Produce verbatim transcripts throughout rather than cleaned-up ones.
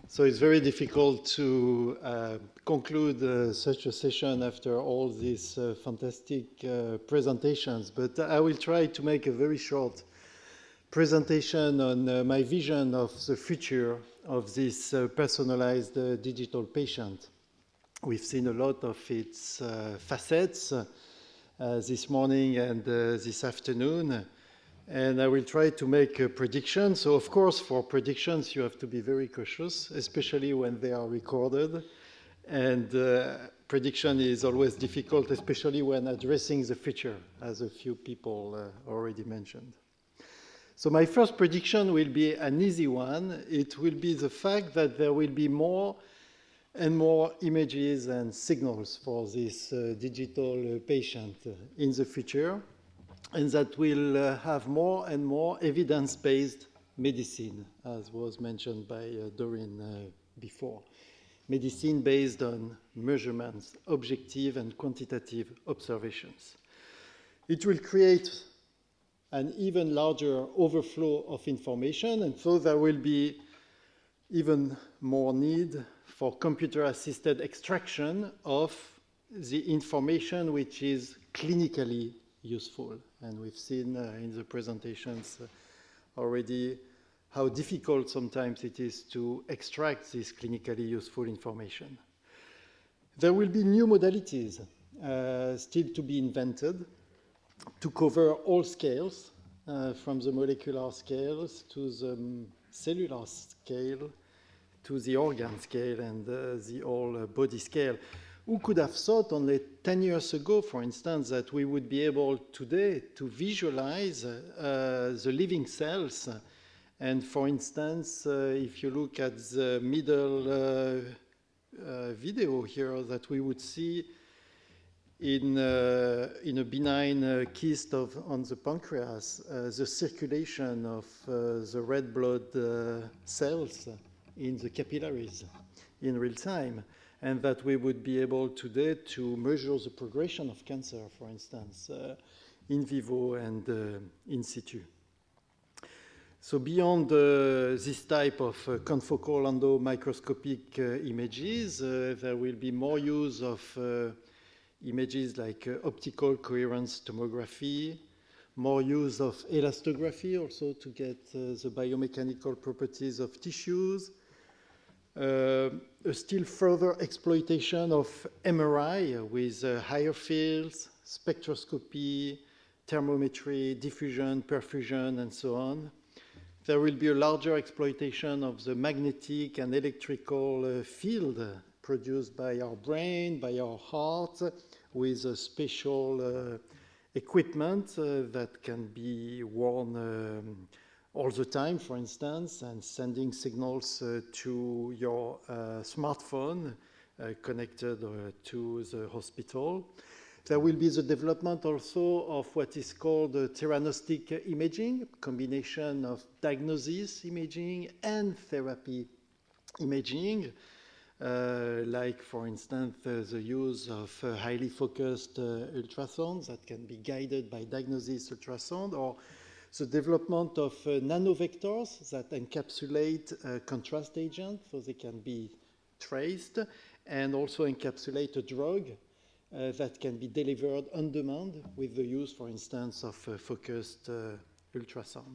So it's very difficult to uh, conclude uh, such a session after all these uh, fantastic uh, presentations, but I will try to make a very short presentation on uh, my vision of the future of this uh, personalized uh, digital patient. We've seen a lot of its uh, facets uh, this morning and uh, this afternoon. And I will try to make a prediction. So, of course, for predictions, you have to be very cautious, especially when they are recorded. And uh, prediction is always difficult, especially when addressing the future, as a few people uh, already mentioned. So my first prediction will be an easy one. It will be the fact that there will be more and more images and signals for this uh, digital uh, patient in the future, and that will uh, have more and more evidence-based medicine, as was mentioned by uh, Doreen uh, before. Medicine based on measurements, objective and quantitative observations. It will create an even larger overflow of information, and so there will be even more need for computer-assisted extraction of the information which is clinically useful. And we've seen uh, in the presentations uh, already how difficult sometimes it is to extract this clinically useful information. There will be new modalities uh, still to be invented to cover all scales, uh, from the molecular scales to the um, cellular scale, to the organ scale and uh, the whole uh, body scale. Who could have thought only ten years ago, for instance, that we would be able today to visualize uh, the living cells? And for instance, uh, if you look at the middle uh, uh, video here, that we would see in, uh, in a benign uh, cyst of, on the pancreas, uh, the circulation of uh, the red blood uh, cells in the capillaries in real time. And that we would be able today to measure the progression of cancer, for instance, uh, in vivo and uh, in situ. So beyond uh, this type of uh, confocal endomicroscopic uh, images, uh, there will be more use of uh, images like uh, optical coherence tomography, more use of elastography also to get uh, the biomechanical properties of tissues, Uh, a still further exploitation of M R I with uh, higher fields, spectroscopy, thermometry, diffusion, perfusion, and so on. There will be a larger exploitation of the magnetic and electrical uh, field produced by our brain, by our heart, with a special uh, equipment uh, that can be worn um, all the time, for instance, and sending signals uh, to your uh, smartphone uh, connected uh, to the hospital. There will be the development also of what is called uh, theranostic imaging, combination of diagnosis imaging and therapy imaging, uh, like, for instance, uh, the use of uh, highly focused uh, ultrasounds that can be guided by diagnosis ultrasound, or the development of uh, nanovectors that encapsulate uh, contrast agents so they can be traced, and also encapsulate a drug uh, that can be delivered on demand with the use, for instance, of uh, focused uh, ultrasound.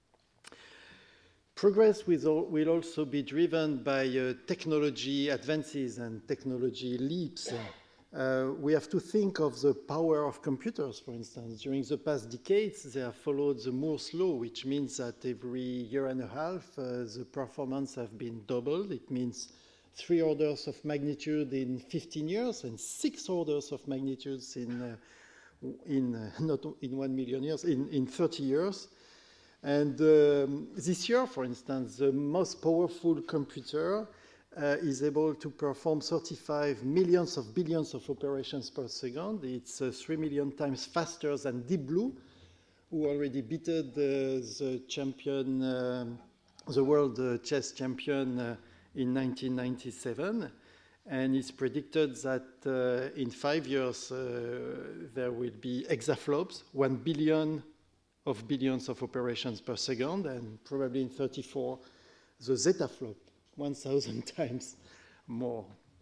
Progress will, will also be driven by uh, technology advances and technology leaps. Uh, we have to think of the power of computers, for instance. During the past decades, they have followed the Moore's law, which means that every year and a half, uh, the performance have been doubled. It means three orders of magnitude in fifteen years and six orders of magnitudes in, uh, in uh, not in one million years, in, in thirty years. And um, this year, for instance, the most powerful computer Uh, is able to perform thirty-five millions of billions of operations per second. It's uh, three million times faster than Deep Blue, who already beat uh, the champion, um, the world uh, chess champion uh, in nineteen ninety-seven. And it's predicted that uh, in five years uh, there will be exaflops, one billion of billions of operations per second, and probably in thirty-four, the zetaflop one thousand times more.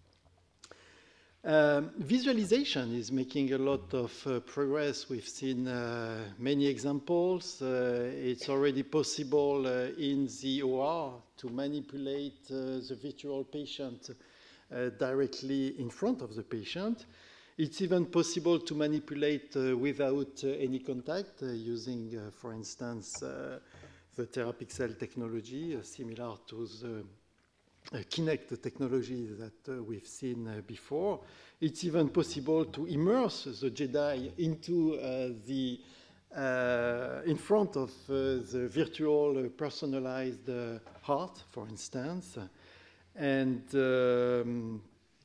Um, visualization is making a lot of uh, progress. We've seen uh, many examples. Uh, it's already possible uh, in the O R to manipulate uh, the virtual patient uh, directly in front of the patient. It's even possible to manipulate uh, without uh, any contact uh, using, uh, for instance, uh, the TheraPixel technology, uh, similar to the Uh, Kinect technology that uh, we've seen uh, before. It's even possible to immerse the Jedi into uh, the uh, in front of uh, the virtual uh, personalized uh, heart, for instance, and um,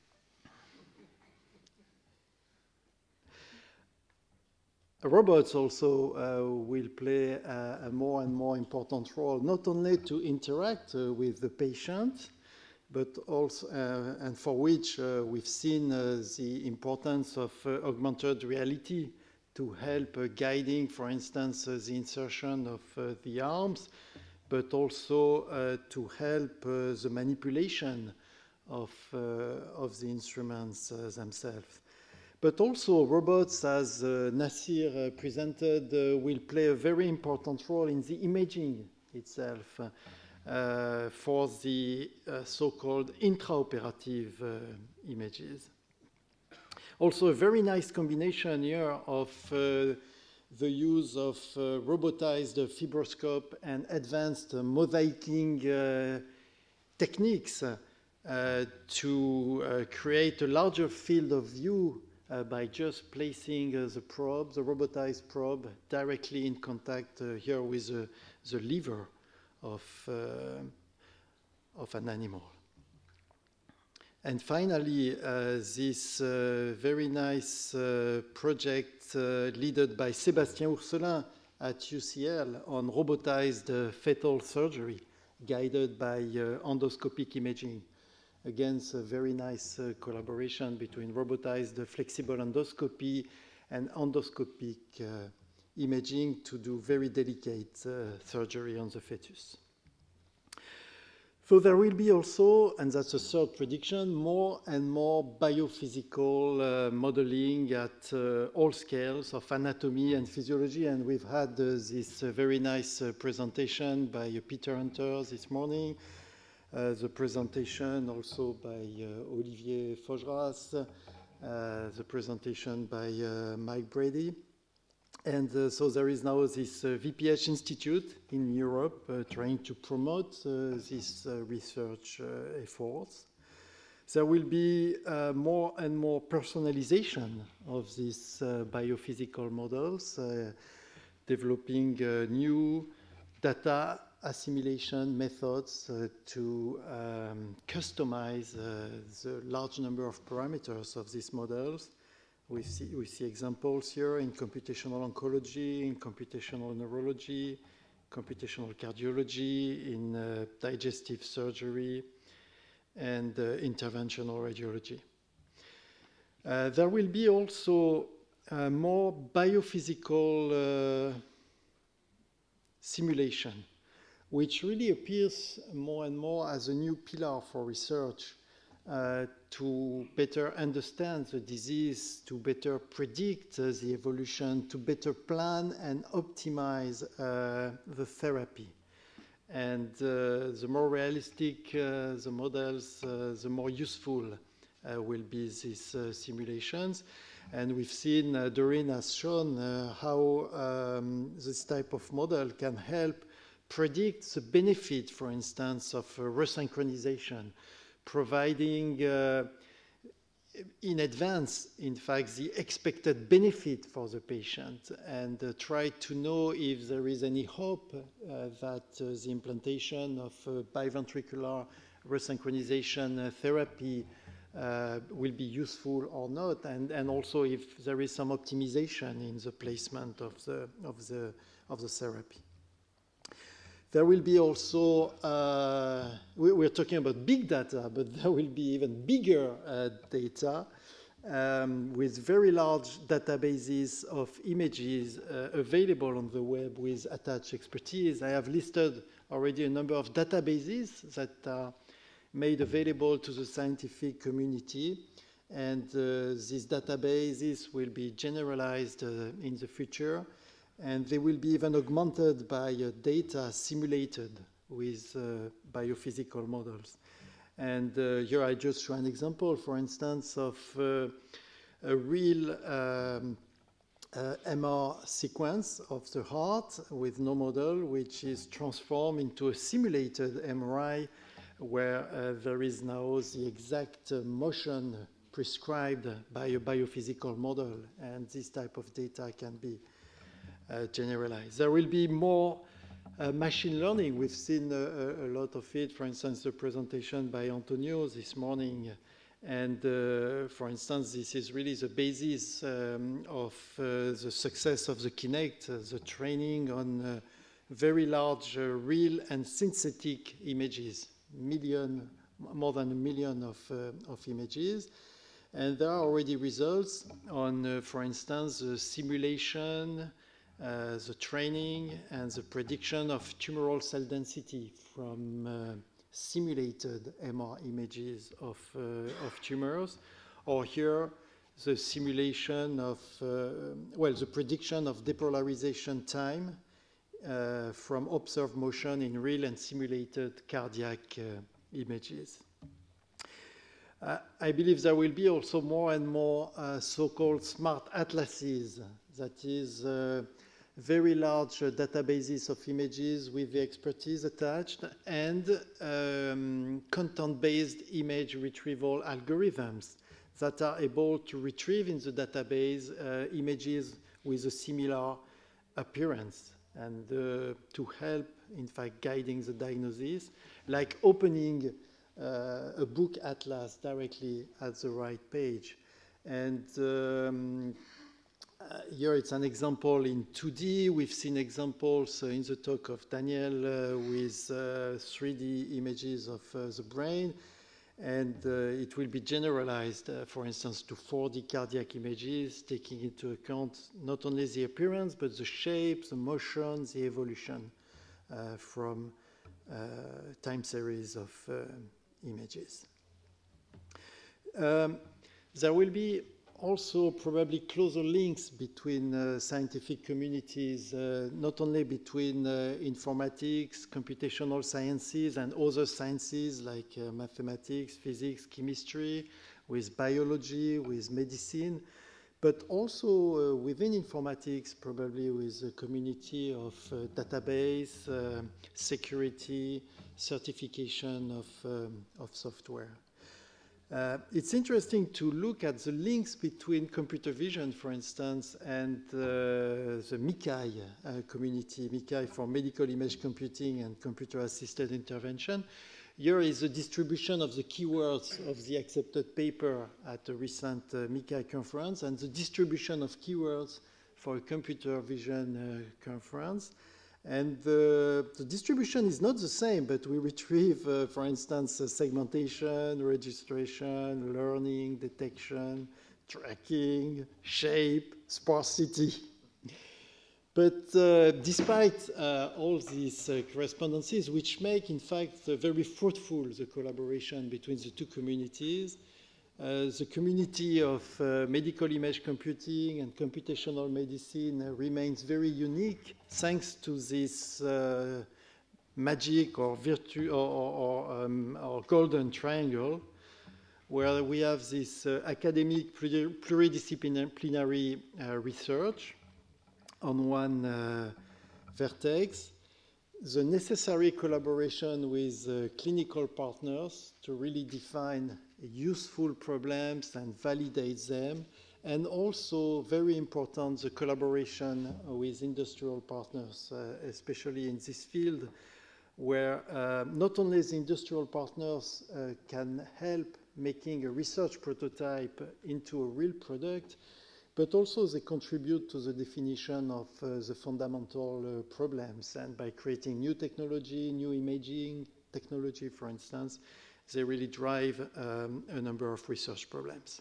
robots also uh, will play a, a more and more important role, not only to interact uh, with the patient, but also, uh, and for which uh, we've seen uh, the importance of uh, augmented reality to help uh, guiding, for instance, uh, the insertion of uh, the arms, but also uh, to help uh, the manipulation of, uh, of the instruments uh, themselves. But also robots, as uh, Nasir uh, presented, uh, will play a very important role in the imaging itself. Uh, Uh, for the uh, so-called intraoperative uh, images. Also a very nice combination here of uh, the use of uh, robotized fibroscope and advanced uh, mosaicing uh, techniques uh, to uh, create a larger field of view uh, by just placing uh, the probe, the robotized probe, directly in contact uh, here with uh, the liver Of, uh, of an animal. And finally, uh, this uh, very nice uh, project uh, led by Sébastien Ourselin at U C L on robotized uh, fetal surgery, guided by uh, endoscopic imaging. Again, a very nice uh, collaboration between robotized uh, flexible endoscopy and endoscopic uh, imaging to do very delicate uh, surgery on the fetus. So there will be also, and that's a third prediction, more and more biophysical uh, modeling at uh, all scales of anatomy and physiology. And we've had uh, this uh, very nice uh, presentation by uh, Peter Hunter this morning, uh, the presentation also by uh, Olivier Faugeras, uh, the presentation by uh, Mike Brady. And uh, so there is now this uh, V P H Institute in Europe uh, trying to promote uh, these uh, research uh, efforts. There will be uh, more and more personalization of these uh, biophysical models, uh, developing uh, new data assimilation methods uh, to um, customize uh, the large number of parameters of these models. We see, we see examples here in computational oncology, in computational neurology, computational cardiology, in uh, digestive surgery, and uh, interventional radiology. Uh, there will be also uh, more biophysical uh, simulation, which really appears more and more as a new pillar for research. Uh, to better understand the disease, to better predict uh, the evolution, to better plan and optimize uh, the therapy. And uh, the more realistic uh, the models, uh, the more useful uh, will be these uh, simulations. And we've seen, uh, Doreen has shown uh, how um, this type of model can help predict the benefit, for instance, of uh, resynchronization, providing uh, in advance, in fact, the expected benefit for the patient, and uh, try to know if there is any hope uh, that uh, the implantation of uh, biventricular resynchronization uh, therapy uh, will be useful or not, and, and also if there is some optimization in the placement of the, of the, of the therapy. There will be also, uh, we, we're talking about big data, but there will be even bigger uh, data um, with very large databases of images uh, available on the web with attached expertise. I have listed already a number of databases that are made available to the scientific community. And uh, these databases will be generalized uh, in the future, and they will be even augmented by uh, data simulated with uh, biophysical models. And uh, here I just show an example, for instance, of uh, a real um, uh, M R sequence of the heart with no model, which is transformed into a simulated M R I where uh, there is now the exact uh, motion prescribed by a biophysical model, and this type of data can be uh, generalized. There will be more uh, machine learning. We've seen a, a lot of it, for instance, the presentation by Antonio this morning. And uh, for instance, this is really the basis um, of uh, the success of the Kinect, uh, the training on uh, very large uh, real and synthetic images, million, more than a million of, uh, of images. And there are already results on, uh, for instance, the simulation, uh, the training, and the prediction of tumoral cell density from uh, simulated M R images of, uh, of tumors. Or here, the simulation of, uh, well, the prediction of depolarization time uh, from observed motion in real and simulated cardiac uh, images. Uh, I believe there will be also more and more uh, so-called smart atlases, that is, uh, very large uh, databases of images with the expertise attached, and um, content-based image retrieval algorithms that are able to retrieve in the database uh, images with a similar appearance, and uh, to help, in fact, guiding the diagnosis, like opening Uh, a book atlas directly at the right page. And um, uh, here it's an example in two D. We've seen examples uh, in the talk of Daniel uh, with uh, three D images of uh, the brain. And uh, it will be generalized, uh, for instance, to four D cardiac images, taking into account not only the appearance, but the shape, the motion, the evolution uh, from uh, time series of uh, images. Um, there will be also probably closer links between uh, scientific communities, uh, not only between uh, informatics, computational sciences, and other sciences like uh, mathematics, physics, chemistry, with biology, with medicine, but also uh, within informatics, probably with a community of uh, database, uh, security, certification of, um, of software. Uh, it's interesting to look at the links between computer vision, for instance, and uh, the MICAI uh, community, MICAI for Medical Image Computing and Computer-Assisted Intervention. Here is the distribution of the keywords of the accepted paper at a recent uh, MICAI conference, and the distribution of keywords for a computer vision uh, conference. And uh, the distribution is not the same, but we retrieve, uh, for instance, uh, segmentation, registration, learning, detection, tracking, shape, sparsity. But uh, despite uh, all these uh, correspondences, which make, in fact, uh, very fruitful the collaboration between the two communities, Uh, the community of uh, medical image computing and computational medicine uh, remains very unique thanks to this uh, magic or virtu or, or, um, or golden triangle, where we have this uh, academic pluridisciplinary uh, research on one uh, vertex, the necessary collaboration with uh, clinical partners to really define useful problems and validate them, and also, very important, the collaboration with industrial partners, uh, especially in this field, where uh, not only the industrial partners uh, can help making a research prototype into a real product, but also they contribute to the definition of uh, the fundamental uh, problems, and by creating new technology, new imaging technology, for instance, they really drive um, a number of research problems.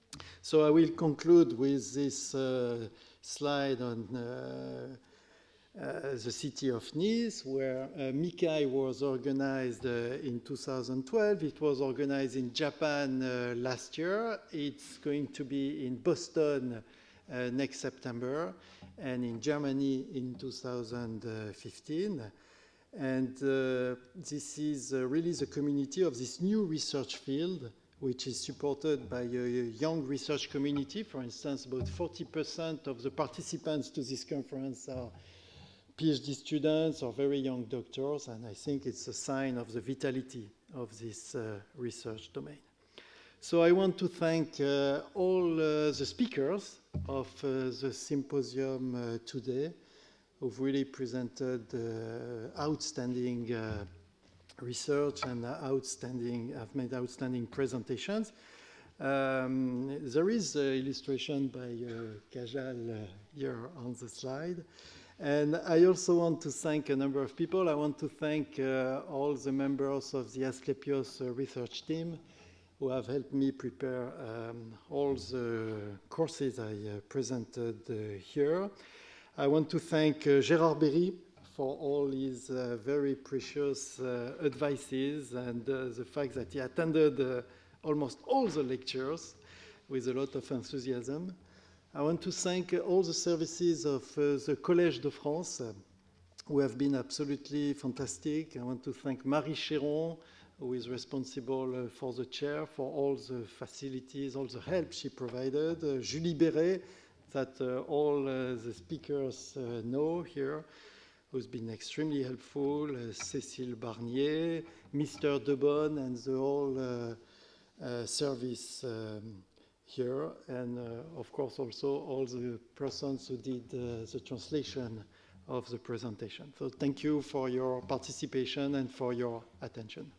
So I will conclude with this uh, slide on uh, uh, the city of Nice, where uh, MICAI was organized uh, in two thousand twelve. It was organized in Japan uh, last year. It's going to be in Boston uh, next September, and in Germany in two thousand fifteen. And uh, this is uh, really the community of this new research field, which is supported by a young research community. For instance, about forty percent of the participants to this conference are PhD students or very young doctors, and I think it's a sign of the vitality of this uh, research domain. So I want to thank uh, all uh, the speakers of uh, the symposium uh, today, who've really presented uh, outstanding uh, research and uh, outstanding, have made outstanding presentations. Um, there is an illustration by uh, Kajal uh, here on the slide. And I also want to thank a number of people. I want to thank uh, all the members of the Asklepios uh, research team who have helped me prepare um, all the courses I uh, presented uh, here. I want to thank uh, Gérard Berry for all his uh, very precious uh, advices and uh, the fact that he attended uh, almost all the lectures with a lot of enthusiasm. I want to thank all the services of uh, the Collège de France, uh, who have been absolutely fantastic. I want to thank Marie Chéron, who is responsible uh, for the chair, for all the facilities, all the help she provided. Uh, Julie Béret, that uh, all uh, the speakers uh, know here, who's been extremely helpful. Uh, Cécile Barnier, Mister Debon, and the whole uh, uh, service um, here, and uh, of course also all the persons who did uh, the translation of the presentation. So thank you for your participation and for your attention.